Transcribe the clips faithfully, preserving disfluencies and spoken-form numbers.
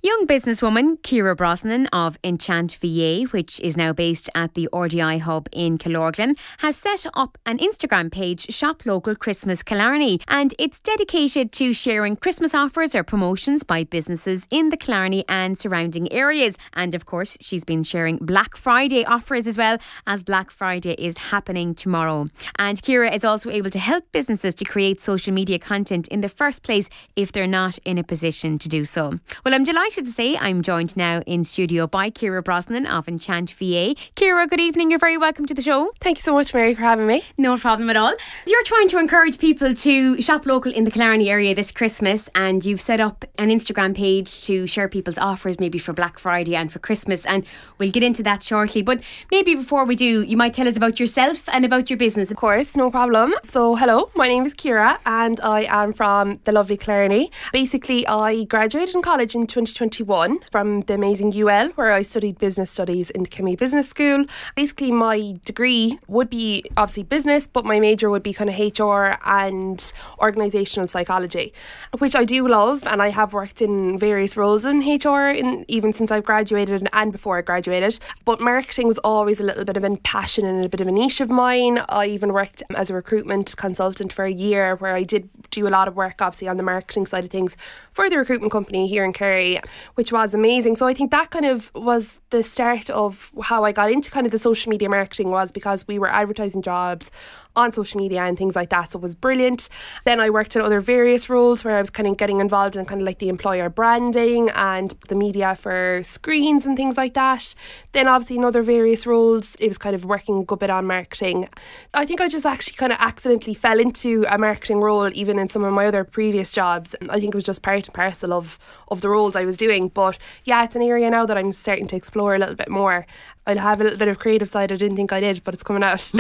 Young businesswoman Ciara Brosnan of Enchant V A, which is now based at the R D I Hub in Killorglin, has set up an Instagram page, Shop Local Christmas Killarney, and it's dedicated to sharing Christmas offers or promotions by businesses in the Killarney and surrounding areas. And of course, she's been sharing Black Friday offers as well, as Black Friday is happening tomorrow. And Ciara is also able to help businesses to create social media content in the first place if they're not in a position to do so. Well, I'm delighted to say I'm joined now in studio by Ciara Brosnan of Enchant V A. Ciara, good evening. You're very welcome to the show. Thank you so much, Mary, for having me. No problem at all. You're trying to encourage people to shop local in the Killarney area this Christmas, and you've set up an Instagram page to share people's offers maybe for Black Friday and for Christmas, and we'll get into that shortly. But maybe before we do, you might tell us about yourself and about your business. Of course, no problem. So hello, my name is Ciara and I am from the lovely Killarney. Basically, I graduated in college in twenty twenty-one from the amazing U L, where I studied business studies in the Kimmy Business School. Basically, my degree would be obviously business, but my major would be kind of H R and organisational psychology, which I do love, and I have worked in various roles in H R in, even since I've graduated and before I graduated. But marketing was always a little bit of a passion and a bit of a niche of mine. I even worked as a recruitment consultant for a year, where I did do a lot of work obviously on the marketing side of things for the recruitment company here in Kerry, which was amazing. So I think that kind of was the start of how I got into kind of the social media marketing, was because we were advertising jobs on social media and things like that, so it was brilliant. Then I worked in other various roles where I was kind of getting involved in kind of like the employer branding and the media for screens and things like that. Then obviously in other various roles it was kind of working a good bit on marketing. I think I just actually kind of accidentally fell into a marketing role even in some of my other previous jobs. I think it was just part and parcel of, of the roles I was doing. But yeah, it's an area now that I'm starting to explore a little bit more. I'll have a little bit of creative side I didn't think I did, but it's coming out.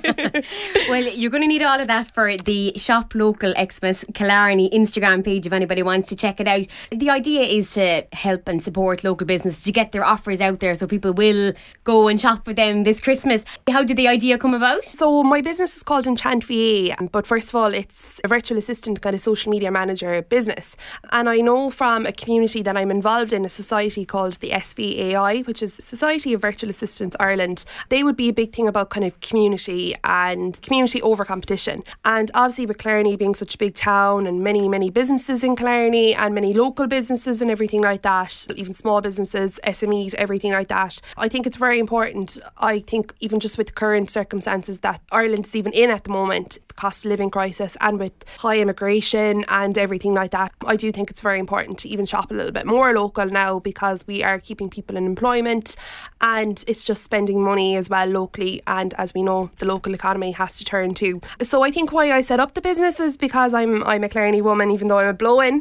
Well, you're going to need all of that for the Shop Local Xmas Killarney Instagram page if anybody wants to check it out. The idea is to help and support local businesses to get their offers out there so people will go and shop with them this Christmas. How did the idea come about? So my business is called Enchant V A, but first of all it's a virtual assistant kind of social media manager business. And I know from a community that I'm involved in, a society called the S V A I, which is the Society of Virtual Assistants Ireland. They would be a big thing about kind of community and community over competition. And obviously with Killarney being such a big town and many, many businesses in Killarney and many local businesses and everything like that, even small businesses, S M Es, everything like that, I think it's very important. I think even just with the current circumstances that Ireland is even in at the moment, the cost of living crisis and with high immigration and everything like that, I do think it's very important to even shop a little bit more local now, because we are keeping people in employment and it's just spending money as well locally, and as we know the local economy has to turn too. So I think why I set up the business is because I'm I'm a Killarney woman, even though I'm a blow-in.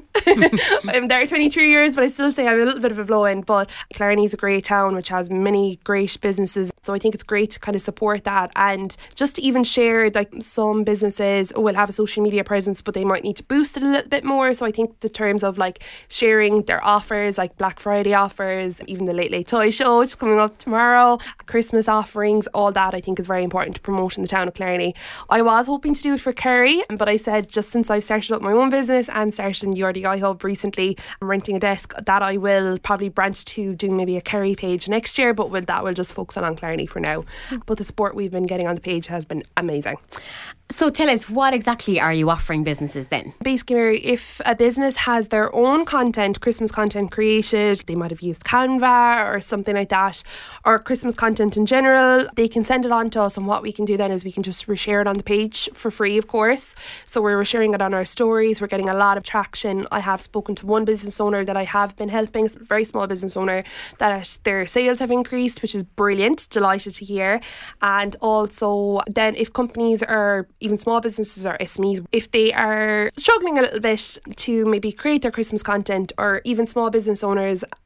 I'm there twenty-three years, but I still say I'm a little bit of a blow-in. But Killarney is a great town which has many great businesses, so I think it's great to kind of support that, and just to even share, like some businesses will have a social media presence but they might need to boost it a little bit more. So I think the terms of like sharing their offers, like Black Friday offers, even the Late Late Toy Show which is coming up tomorrow, Christmas offerings, all that I think is very important to promote in the town of Killarney. I was hoping to do it for Kerry, but I said just since I've started up my own business and started in the R D I Hub recently, I'm renting a desk, that I will probably branch to doing maybe a Kerry page next year, but with that we'll just focus on, on Killarney for now. But the support we've been getting on the page has been amazing. So tell us, what exactly are you offering businesses then? Basically, Mary, if a business has their own content, Christmas content created, they might have used Canva or something like that, or Christmas content in general, they can send it on to us, and what we can do then is we can just reshare it on the page for free, of course. So we're resharing it on our stories, we're getting a lot of traction. I have spoken to one business owner that I have been helping, a very small business owner, that their sales have increased, which is brilliant, delighted to hear. And also then if companies are, even small businesses or S M Es, if they are struggling a little bit to maybe create their Christmas content, or even small business owners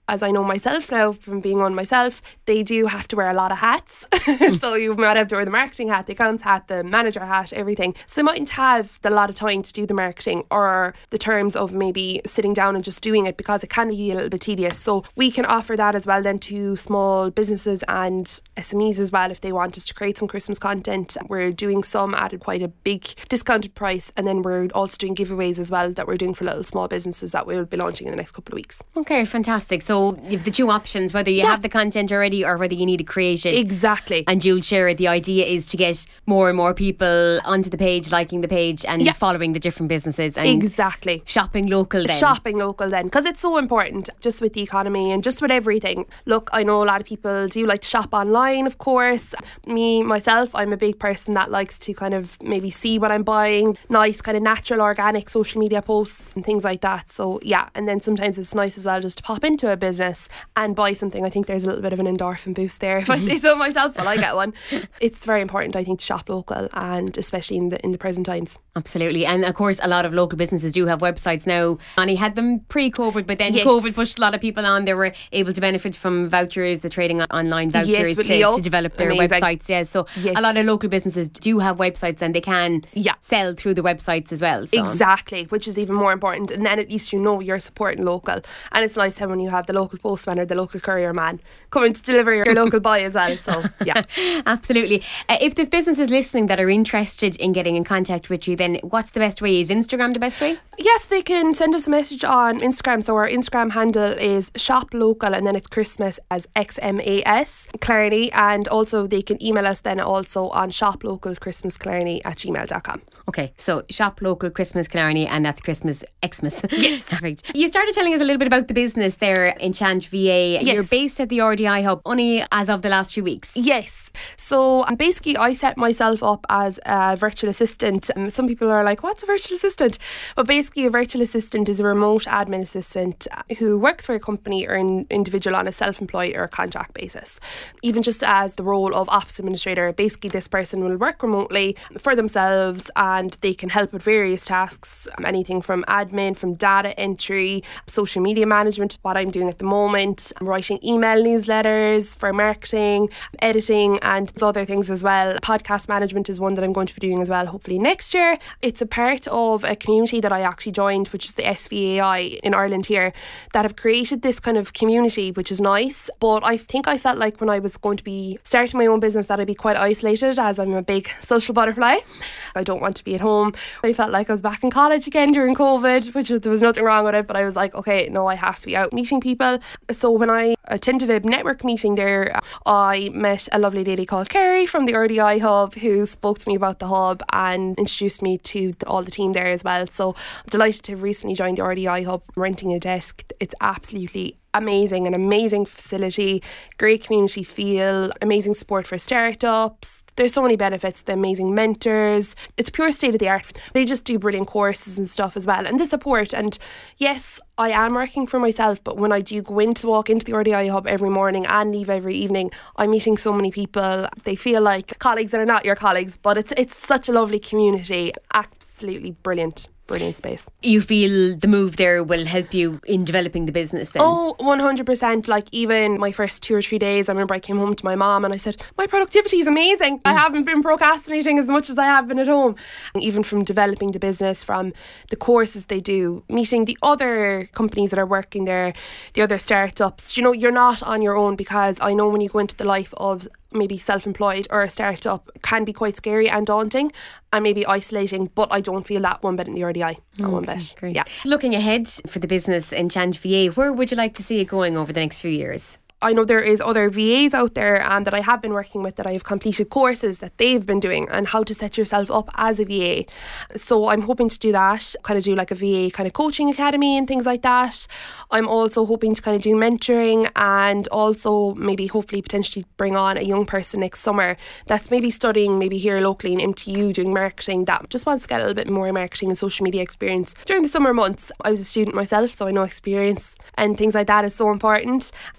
as I know myself now from being one myself, they do have to wear a lot of hats. So you might have to wear the marketing hat, the accounts hat, the manager hat, everything. So they mightn't have a lot of time to do the marketing or the terms of maybe sitting down and just doing it, because it can be a little bit tedious. So we can offer that as well then to small businesses and S M Es as well if they want us to create some Christmas content. We're doing some at quite a big discounted price, and then we're also doing giveaways as well that we're doing for little small businesses that we'll be launching in the next couple of weeks. Okay, fantastic. So you've the two options, whether you yeah. have the content already or whether you need to create it. Exactly. And you'll share it. The idea is to get more and more people onto the page, liking the page and yeah. following the different businesses. And exactly. shopping local then. Shopping local then, because it's so important just with the economy and just with everything. Look, I know a lot of people do like to shop online, of course. Me, myself, I'm a big person that likes to kind of maybe see what I'm buying, nice kind of natural organic social media posts and things like that. So yeah, and then sometimes it's nice as well just to pop into a business and buy something. I think there's a little bit of an endorphin boost there, if I say so myself, but I get one. It's very important, I think, to shop local, and especially in the in the present times. Absolutely. And of course a lot of local businesses do have websites now. Annie had them pre-COVID, but then yes. COVID pushed a lot of people on. They were able to benefit from vouchers, the trading online vouchers yes, to, to develop their Amazing. websites. Yeah, so yes. a lot of local businesses do have websites, and they can yeah. sell through the websites as well. So. Exactly, which is even more important. And then at least you know you're supporting local. And it's nice when you have the local postman or the local courier man coming to deliver your local buy as well. So yeah. Absolutely. Uh, if there's businesses listening that are interested in getting in contact with you, then what's the best way? Is Instagram the best way? Yes, they can send us a message on Instagram. So our Instagram handle is shop local, and then it's Christmas as X M A S Clarny. And also they can email us then also on shoplocalchristmasclarny at gmail dot com. Okay, so shop local Christmas Killarney, and that's Christmas Xmas. Yes. Perfect. You started telling us a little bit about the business there, Enchant V A. Yes. You're based at the R D I Hub only as of the last few weeks. Yes. So um, basically I set myself up as a virtual assistant. Um, some people are like, what's a virtual assistant? But basically a virtual assistant is a remote admin assistant who works for a company or an individual on a self-employed or a contract basis. Even just as the role of office administrator, basically this person will work remotely for themselves, and they can help with various tasks, anything from admin, from data entry, social media management, what I'm doing at the moment, writing email newsletters for marketing, editing, and other things as well. Podcast management is one that I'm going to be doing as well, hopefully next year. It's a part of a community that I actually joined, which is the S V A I in Ireland here, that have created this kind of community, which is nice. But I think I felt like when I was going to be starting my own business that I'd be quite isolated, as I'm a big social butterfly. I don't want to be at home. I felt like I was back in college again during COVID, which was, there was nothing wrong with it, but I was like, okay, no, I have to be out meeting people. So when I attended a network meeting there, I met a lovely lady called Kerry from the R D I Hub, who spoke to me about the hub and introduced me to the, all the team there as well. So I'm delighted to have recently joined the R D I Hub, renting a desk. It's absolutely amazing, an amazing facility, great community feel, amazing support for startups. There's so many benefits, the amazing mentors. It's pure state of the art. They just do brilliant courses and stuff as well. And the support. And yes, I am working for myself, but when I do go in to walk into the R D I Hub every morning and leave every evening, I'm meeting so many people. They feel like colleagues that are not your colleagues, but it's it's such a lovely community. Absolutely brilliant. Brilliant space. You feel the move there will help you in developing the business then? Oh, one hundred percent. Like even my first two or three days, I remember I came home to my mom and I said, my productivity is amazing. Mm. I haven't been procrastinating as much as I have been at home. And even from developing the business, from the courses they do, meeting the other companies that are working there, the other startups, you know, you're not on your own, because I know when you go into the life of maybe self-employed or a startup, can be quite scary and daunting and maybe isolating, but I don't feel that one bit in the R D I. Not one bit. Great. Yeah. Looking ahead for the business Enchant V A, where would you like to see it going over the next few years? I know there is other V As out there um, that I have been working with, that I have completed courses that they've been doing and how to set yourself up as a V A. So I'm hoping to do that, kind of do like a V A kind of coaching academy and things like that. I'm also hoping to kind of do mentoring, and also maybe hopefully potentially bring on a young person next summer that's maybe studying maybe here locally in M T U doing marketing, that just wants to get a little bit more marketing and social media experience during the summer months. I was a student myself, so I know experience and things like that is so important. So I'm hoping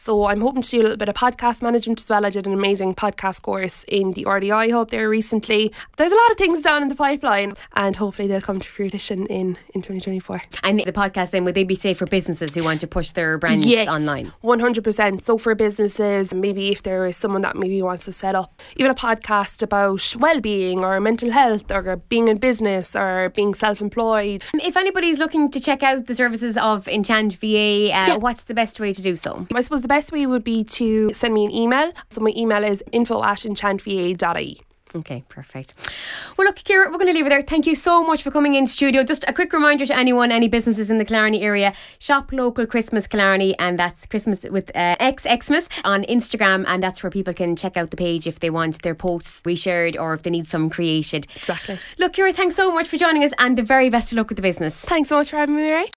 hoping to do a little bit of podcast management as well. I did an amazing podcast course in the R D I Hub there recently. There's a lot of things down in the pipeline, and hopefully they'll come to fruition in, in twenty twenty-four. And the podcast then, would they be safe for businesses who want to push their brands yes, online? one hundred percent. So for businesses, maybe if there is someone that maybe wants to set up even a podcast about well-being or mental health or being in business or being self-employed. If anybody's looking to check out the services of Enchant V A, uh, Yeah. what's the best way to do so? I suppose the best way would be to send me an email. So my email is info at enchant v a dot I E. Okay, perfect. Well, look, Ciara, we're going to leave it there. Thank you so much for coming in studio. Just a quick reminder to anyone, any businesses in the Killarney area, shop local Christmas Killarney, and that's Christmas with uh, X Xmas on Instagram, and that's where people can check out the page if they want their posts reshared or if they need some created. Exactly. Look, Ciara, thanks so much for joining us, and the very best of luck with the business. Thanks so much for having me, Mary.